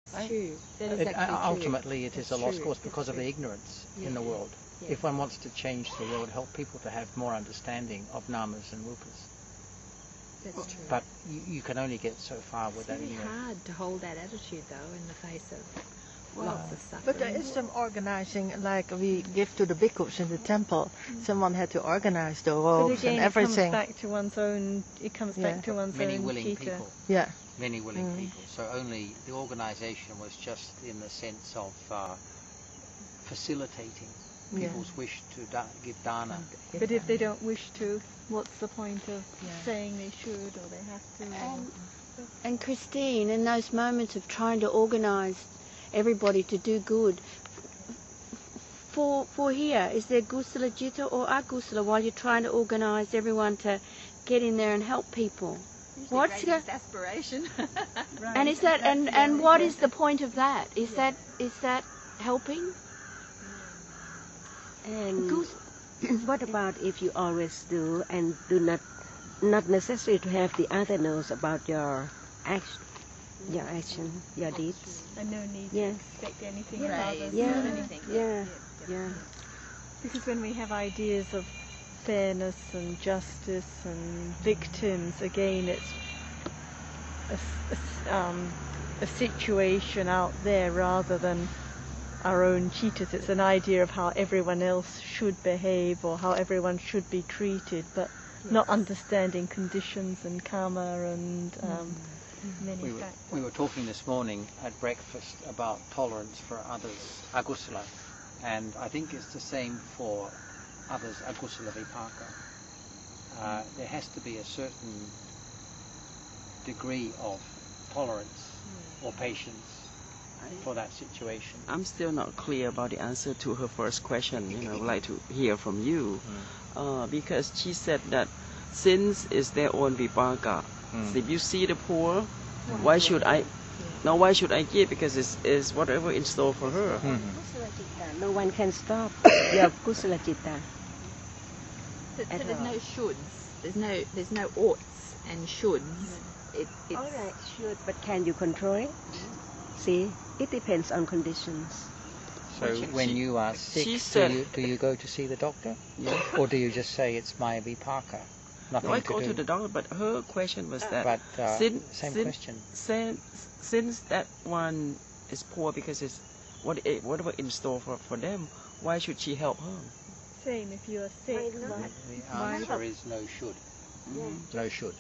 It's true. That is actually true. Ultimately, it is a lost cause because of the ignorance in the world. Yeah. If one wants to change the world, help people to have more understanding of namas and rupas. That's true. But you can only get so far with that It's really ignorance. hard to hold that attitude, though, in the face of lots of suffering. But there is some organizing, like we give to the bhikkhus in the temple. Someone had to organize the robes and everything. It comes back to one's own. It comes back to one's Many own willing chitta. people. Yeah. Many willing people. So only the organization was just in the sense of facilitating people's wish to give dana. But if they don't wish to, what's the point of saying they should or they have to? And Christine, in those moments of trying to organise everybody to do good, for here, is there Kusala Jitta or Akusala while you're trying to organise everyone to get in there and help people? What's the aspiration? and is that and what is the point of that? Is that helping? And what about if you always do and do not necessary to have the other knows about your action, your deeds? And no need Yes. to expect anything from Praise others. or anything. Yeah. Because when we have ideas of fairness and justice and victims, again, it's a situation out there rather than our own cheetahs. It's an idea of how everyone else should behave or how everyone should be treated, but not understanding conditions and karma and many factors. We were talking this morning at breakfast about tolerance for others, akusala, and I think it's the same for others, akusala vipaka. There has to be a certain degree of tolerance or patience for that situation. I'm still not clear about the answer to her first question. I would like to hear from you, because she said that sins is their own vipaka. So if you see the poor, why should I? Now, why should I give? Because it's whatever in store for her. Kusala Citta, no one can stop your Kusala Citta. So there's no shoulds. There's no oughts and shoulds. It's All right, should, but can you control it? See, it depends on conditions. So when you are sick, do you go to see the doctor? Yeah. Or do you just say it's my vipaka? Nothing No, I to go do. to the doctor, but her question was that But same question. Since that one is poor because it's whatever in store for them, why should she help her? Same, if you are sick. The answer is no should. No should.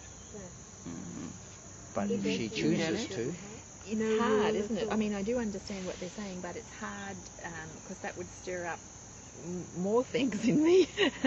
But if she chooses to, It's hard, isn't it? I mean, I do understand what they're saying, but it's hard because that would stir up more things in me.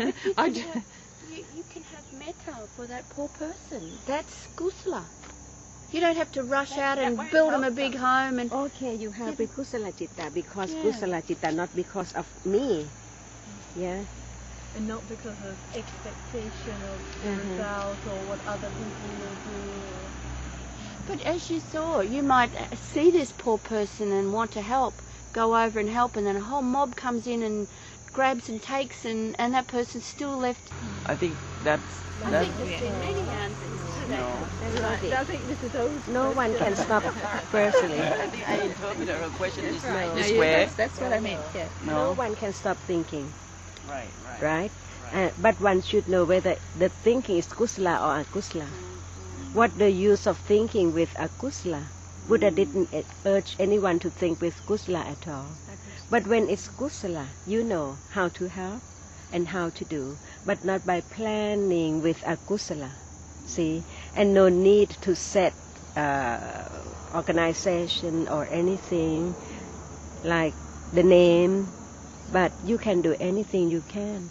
You can have metta for that poor person. That's kusala. You don't have to rush out and build them a big home and. Okay, you have the Kusala Citta because Kusala Citta, not because of me. Yeah. And not because of expectation of the result or what other people will do. But as you saw, you might see this poor person and want to help, go over and help, and then a whole mob comes in and grabs and takes, and that person's still left. I think that's. I think there's been many answers to that. I think Mrs. O's No one can stop personally. I think I interpreted her question is right. this No, way. that's what I meant. Yeah. No one can stop thinking, Right. right? But one should know whether the thinking is kusala or akusala. What the use of thinking with akusala? Buddha didn't urge anyone to think with kusala at all. But when it's kusala, you know how to help and how to do, but not by planning with akusala. See, and no need to set organization or anything like the name, but you can do anything you can.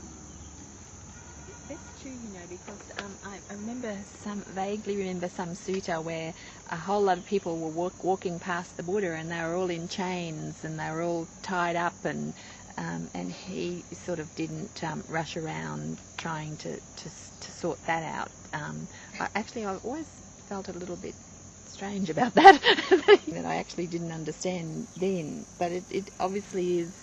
That's true, because I vaguely remember some sutta where a whole lot of people were walking past the Buddha and they were all in chains and they were all tied up and he sort of didn't rush around trying to sort that out. I've always felt a little bit strange about that, that I actually didn't understand then, but it obviously is,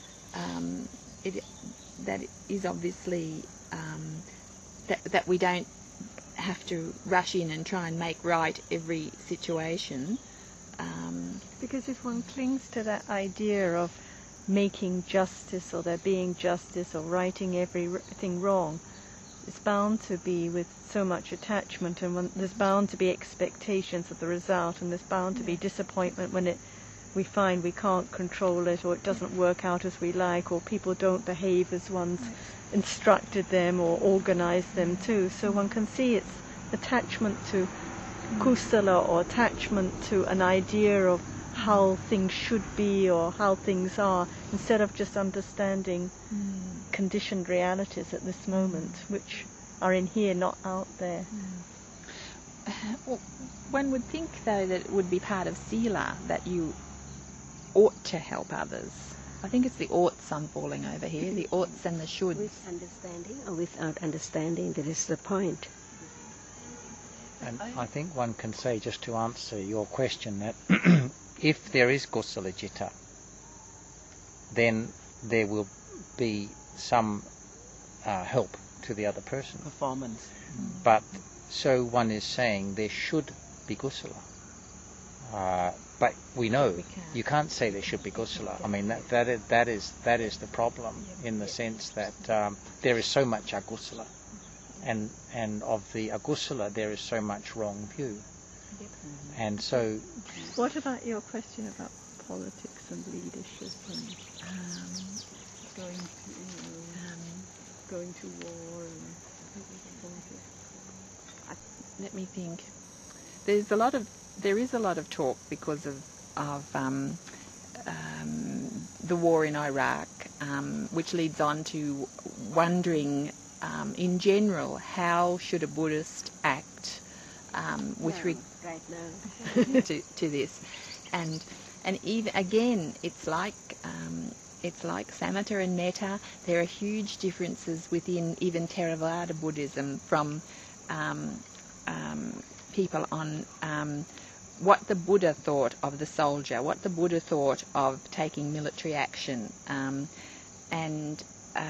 that is obviously that we don't have to rush in and try and make right every situation, Because if one clings to that idea of making justice or there being justice or righting everything wrong, it's bound to be with so much attachment, and there's bound to be expectations of the result, and there's bound to be disappointment when we find we can't control it, or it doesn't work out as we like, or people don't behave as one's instructed them or organized them to. So one can see it's attachment to kusala, or attachment to an idea of how things should be or how things are, instead of just understanding conditioned realities at this moment, which are in here, not out there. Well, one would think, though, that it would be part of sila that you ought to help others. I think it's the oughts I'm falling over here, the oughts and the shoulds. With understanding or without understanding, that is the point. And I think one can say, just to answer your question, that if there is kusala citta, then there will be some help to the other person. Performance. But so one is saying there should be kusala. But we know you can't say there should be kusala. I mean that is the problem, in the sense that there is so much akusala, and of the akusala there is so much wrong view. And so, what about your question about politics and leadership and going to war and let me think. There is a lot of talk because of the war in Iraq, which leads on to wondering, in general, how should a Buddhist act with right now to this, and even again, it's like samatha and metta. There are huge differences within even Theravada Buddhism from people on what the Buddha thought of the soldier, what the Buddha thought of taking military action, and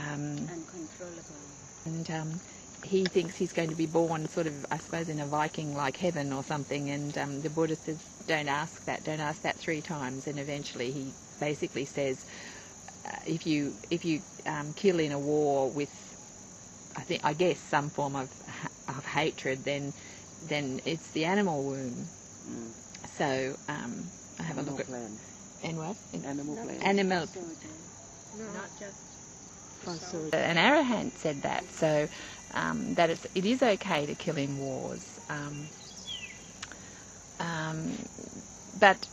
he thinks he's going to be born sort of, I suppose, in a Viking-like heaven or something, and the Buddha says, don't ask that 3 times, and eventually he basically says, if you kill in a war with, I guess, some form of hatred, then it's the animal womb. So I have a look at and what Animal plan. animal. Not just An arahant said that, so that it is okay to kill in wars, but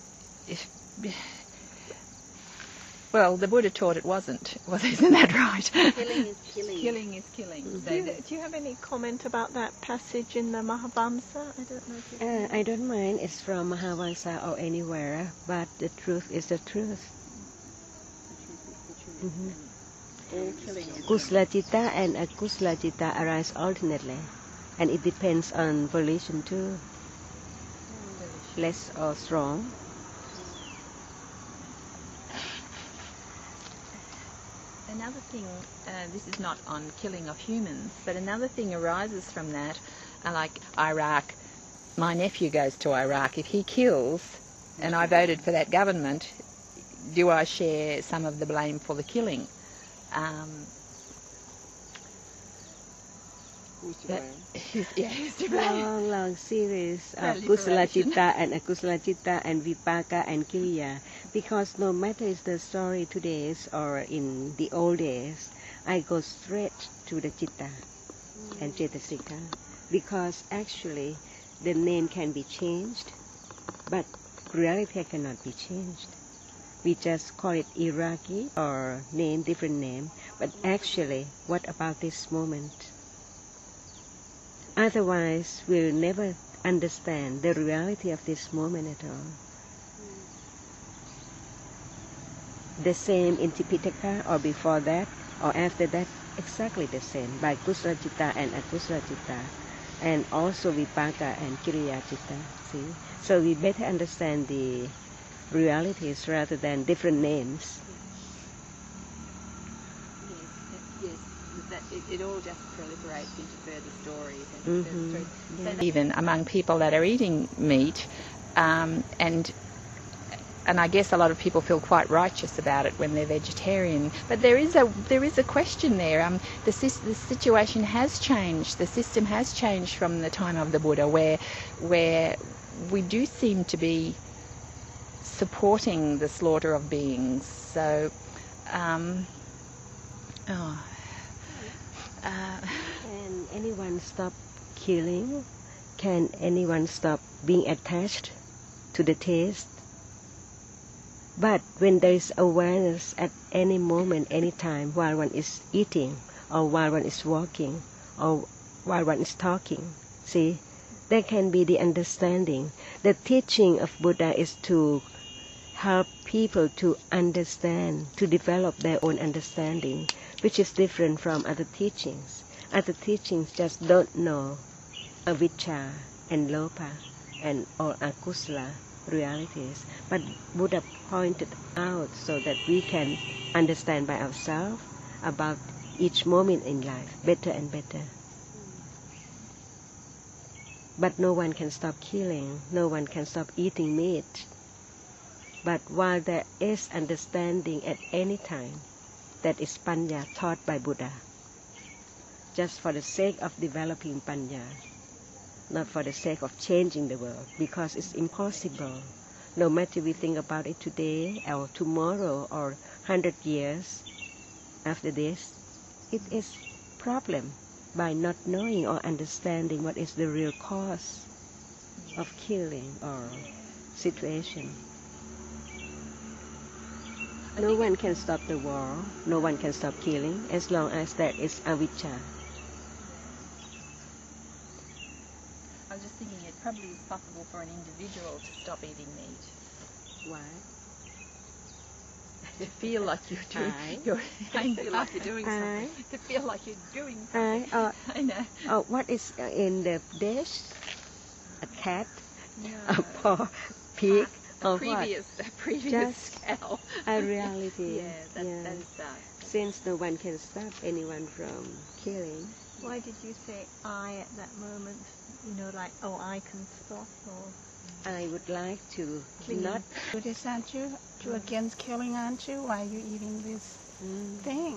well, the Buddha taught it wasn't. Isn't that right? killing is killing. Killing is killing. Do you have any comment about that passage in the Mahavamsa? I don't know if you I don't mind. It's from Mahavamsa or anywhere, but the truth is the truth. Kusala citta and akusala citta arise alternately, and it depends on volition too, less or strong. Another thing, this is not on killing of humans, but another thing arises from that, like Iraq. My nephew goes to Iraq. If he kills, and I voted for that government, do I share some of the blame for the killing? Who's to blame? Who's to blame? Long series of kusala citta and akusala citta and vipaka and kiriya, because no matter is the story today or in the old days, I go straight to the citta and cetasika, because actually the name can be changed, but reality cannot be changed. We just call it Iraqi or name, different name, but actually, what about this moment? Otherwise, we'll never understand the reality of this moment at all. The same in Tipitaka or before that or after that, exactly the same by kusala citta and akusala citta, and also vipaka and kiriya citta. See, so we better understand the realities rather than different names. It all just proliferates into further stories and further stories. So even among people that are eating meat, and and I guess a lot of people feel quite righteous about it when they're vegetarian. But there is a question there. The situation has changed. The system has changed from the time of the Buddha, where we do seem to be supporting the slaughter of beings. So, Can anyone stop killing? Can anyone stop being attached to the taste? But when there is awareness at any moment, any time, while one is eating, or while one is walking, or while one is talking, see, there can be the understanding. The teaching of Buddha is to help people to understand, to develop their own understanding, which is different from other teachings. Other teachings just don't know avijja and lopa and all akusala realities. But Buddha pointed out so that we can understand by ourselves about each moment in life better and better. But no one can stop killing, no one can stop eating meat. But while there is understanding at any time, that is panya taught by Buddha, just for the sake of developing panya, not for the sake of changing the world, because it's impossible. No matter we think about it today or tomorrow or 100 years after this, it is problem by not knowing or understanding what is the real cause of killing or situation. No one can stop the war, no one can stop killing as long as there is avijja. I was just thinking it probably is possible for an individual to stop eating meat. Why? To feel like you're doing, I feel like you're doing something. To feel like you're doing something. I know. What is in the dish? A cat? No. A pork? Pig? A previous cow. A reality. Yeah, that is Since no one can stop anyone from killing. Why did you say I at that moment? You know, like, oh, I can stop, or... I would like to not... Buddhist, aren't you? You're against killing, aren't you? Why are you eating this thing?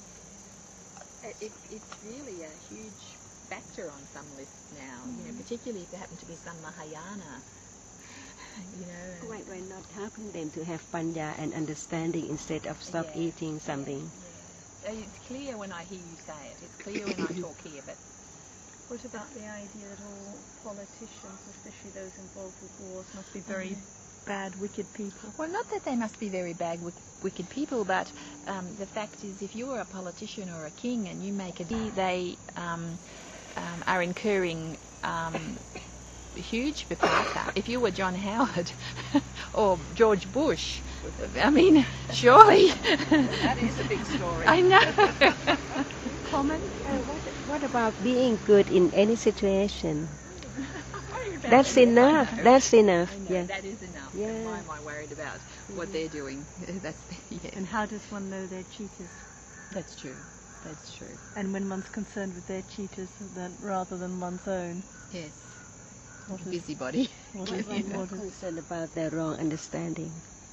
It's really a huge factor on some lists now, you know, particularly if there happen to be some Mahayana, you know. Why not helping them to have panya and understanding instead of stop eating something? It's clear when I hear you say it. It's clear when I talk here, but... What about the idea that all politicians, especially those involved with wars, must be very bad, wicked people? Well, not that they must be very bad, wicked people, but the fact is, if you're a politician or a king and you make a deal, they are incurring huge vipaka. If you were John Howard or George Bush, I mean, surely... That is a big story. I know. Comment? What about being good in any situation? That's enough. That's enough. Yeah, that is enough. Yeah. Why am I worried about what they're doing? That's And how does one know they're cheaters? That's true. That's true. And when one's concerned with their cheaters, then rather than one's own. Yes. Busybody. I'm more concerned about their wrong understanding.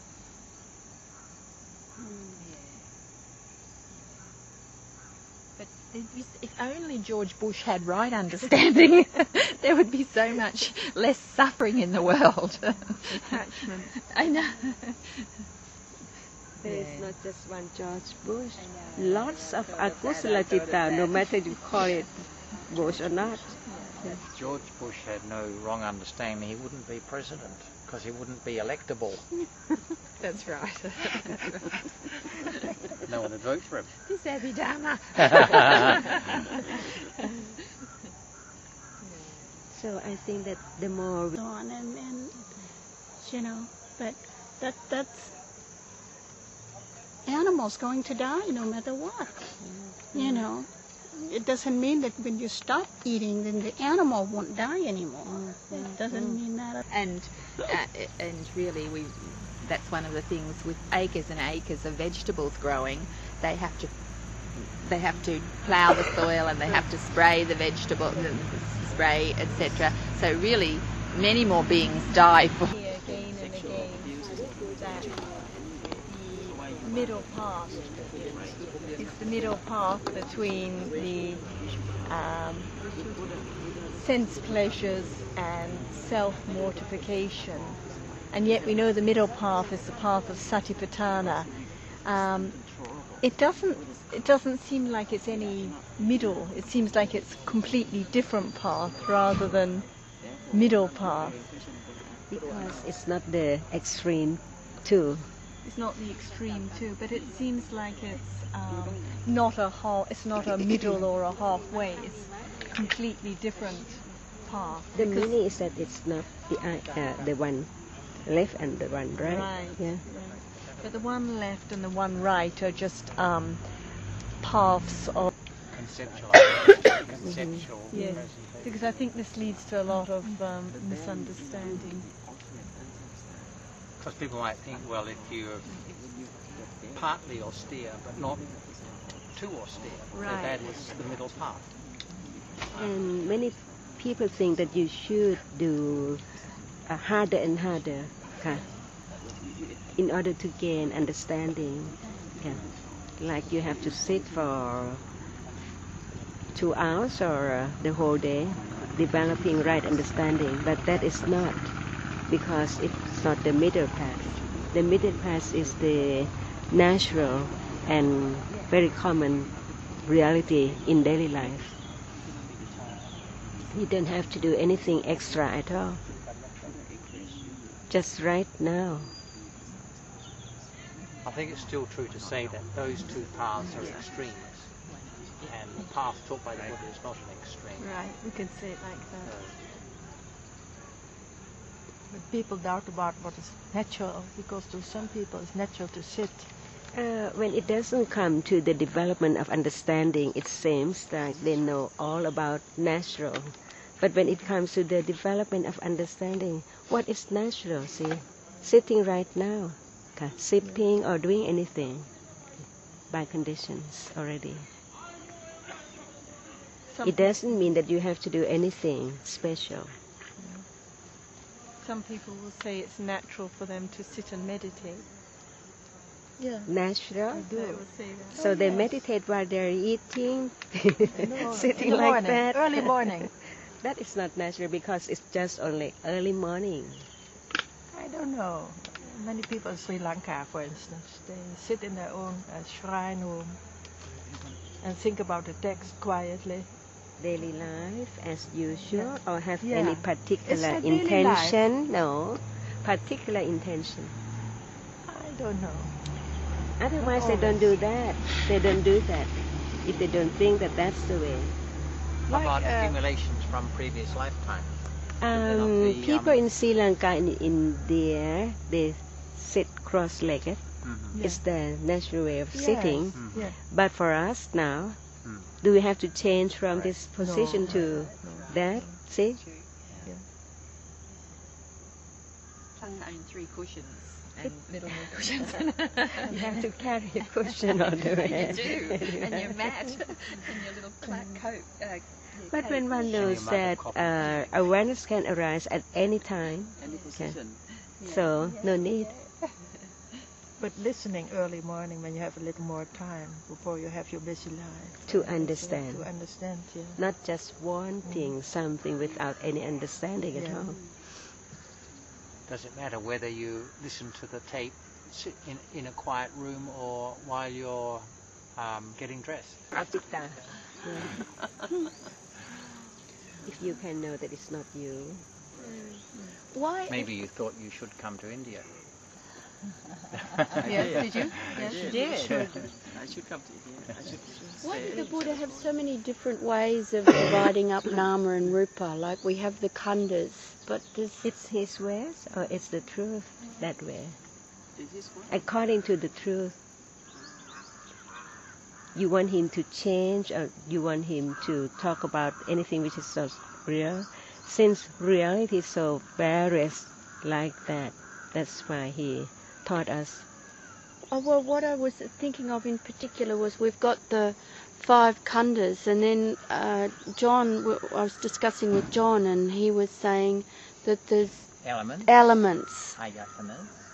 But if only George Bush had right understanding, there would be so much less suffering in the world. Attachment. I know. There's not just one George Bush. Lots of akusala citta, no matter you call it Bush or not. If George Bush had no wrong understanding, he wouldn't be president, because he wouldn't be electable. That's right. No one would vote for him. This Abhidharma. So I think that the more On and you know, but that's animals going to die no matter what. You know, it doesn't mean that when you stop eating, then the animal won't die anymore. It doesn't mean that. And really, that's one of the things with acres and acres of vegetables growing. They have to plough the soil and they have to spray the vegetable, spray, etc. So really, many more beings die for Again and again, middle path. It's the middle path between the sense pleasures and self-mortification. And yet we know the middle path is the path of Satipatthana. It doesn't seem like it's any middle. It seems like it's a completely different path rather than middle path. Because it's not the extreme too. It's not the extreme too, but it seems like it's not a middle or a halfway. It's a completely different path. The meaning is that it's not the one left and the one right. Right. Yeah. Right. But the one left and the one right are just paths of Conceptual. yes. Because I think this leads to a lot of misunderstanding. Because people might think, well, if you're partly austere but not too austere, Right. that is the middle path. And many people think that you should do harder and harder in order to gain understanding. Like you have to sit for 2 hours or the whole day developing right understanding, but that is not, because it's not the middle path. The middle path is the natural and very common reality in daily life. You don't have to do anything extra at all. Just right now. I think it's still true to say that those two paths are extremes, and the path taught by the Buddha is not an extreme. Right, we can say it like that. But people doubt about what is natural, because to some people it's natural to sit. When it doesn't come to the development of understanding, it seems like they know all about natural. But when it comes to the development of understanding, what is natural? See, sitting right now, sipping or doing anything by conditions already. It doesn't mean that you have to do anything special. Some people will say it's natural for them to sit and meditate. Yeah. Natural? They will say that. So they meditate while they're eating, sitting In the like morning, that. early morning. That is not natural because it's just only early morning. I don't know. Many people in Sri Lanka, for instance, they sit in their own shrine room and think about the text quietly. Daily life as usual, or have Yeah. any It's particular a daily intention? No, particular intention. I don't know. Otherwise, they don't do that. They don't do that if they don't think that that's the way. How about Like, accumulations from previous lifetimes? They're not the, People in Sri Lanka and in India, they sit cross-legged. Mhm. It's the natural way of Yes. sitting. Yeah. But for us now, Mm. do we have to change from this position No. to that? See? Own 3 cushions and middle knee cushions. You have to carry a cushion on the way. You do, and your mat, and your little coat. But when one knows And your that mother awareness can arise at any time, so no need. But listening early morning when you have a little more time before you have your busy life. To understand. To understand, yeah. Not just wanting something without any understanding at Yeah. all. Does it matter whether you listen to the tape sit in a quiet room or while you're getting dressed? Atutta. If you can know that it's not you. Why? Maybe you thought you should come to India. Yes, did you? Yes, you did. I should come to here. I should Why say did the Buddha have so many different ways of dividing up nama and rupa? Like we have the khandas, but there's It's his ways or it's the truth that way? it is one. According to the truth. You want him to change or you want him to talk about anything which is so real? Since reality is so various like that, that's why he taught us. Oh, well, what I was thinking of in particular was we've got the 5 khandas, and then John, I was discussing with John, and he was saying that there's Elements, elements, ayatanas,